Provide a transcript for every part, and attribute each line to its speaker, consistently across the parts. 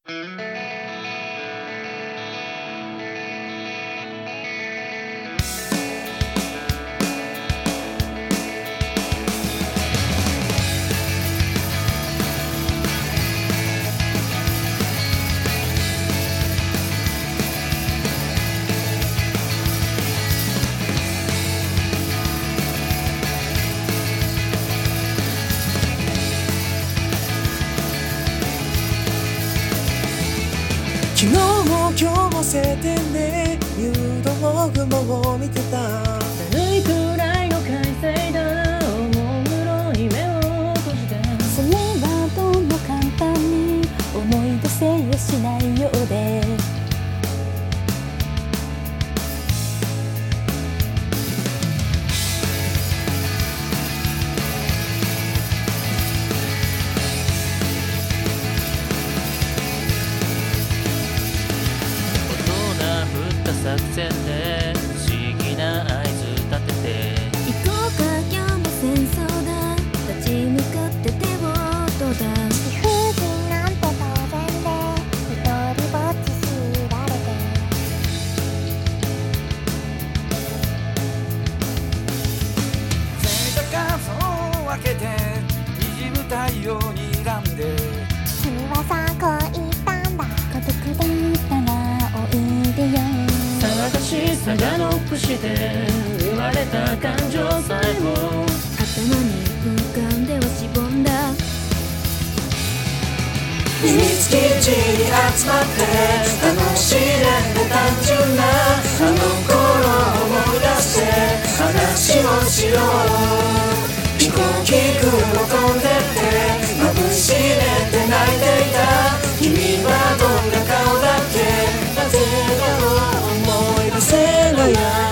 Speaker 1: 昨日も今日も晴天で入道雲を見てた。
Speaker 2: 寒いくらいの快晴だ、おもむろに目を閉じて。
Speaker 3: それはどうも簡単に思い出せやしないようで、
Speaker 2: 作戦で不思議な合図立てて、
Speaker 3: 行こうか今日も戦争だ、立ち向かって手をどうだ。理不尽なんて当然で一人ぼっち強いられて、
Speaker 1: 星座がそう分けて滲む太陽に睨んで、
Speaker 3: 君はさこう言ったんだ、孤独だったらおいでよ。
Speaker 2: 騒がしさがノックして生まれた感情さえも
Speaker 3: 頭に浮かんではしぼんだ。
Speaker 1: 秘密基地に集まって楽しんで単純なあの頃を思い出して話をしよう。飛行機雲飛んでって眩しれて泣いていた。君はどんな顔だっけ、なぜだろう思い出せないな。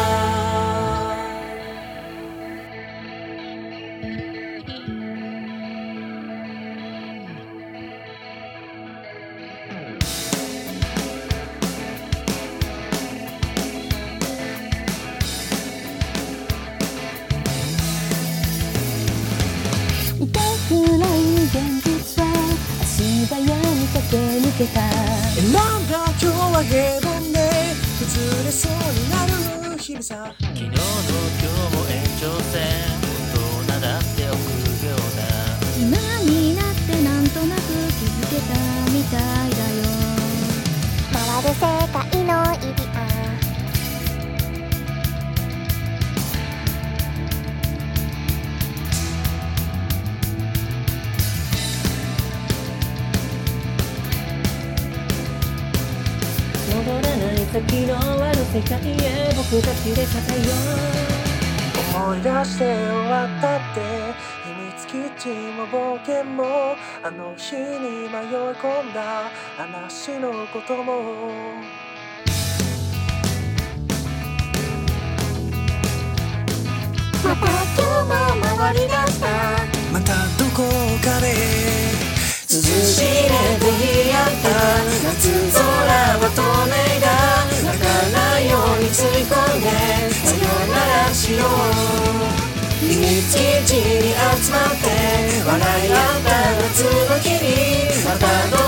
Speaker 3: 痛くない現実は足早に駆け抜けた。
Speaker 1: 選んだ今日は平凡で崩れそうになる日々さ。
Speaker 2: 昨日の今日も延長線、大人だって臆病だ。
Speaker 3: 今になってなんとなく気づけたみたいだよ。回る世界の意義は
Speaker 2: 戻らない先のある世界へ僕たちで戦いよう。
Speaker 1: 思い出して終わったって秘密基地も冒険もあの日に迷い込んだ話のことも、
Speaker 3: また今日も回り出した。
Speaker 1: またどこかで涼しげで言い合った夏空は透明だ。泣かないようについ込んでさよならしよう。秘密基地に集まって笑い合った夏の日にまたど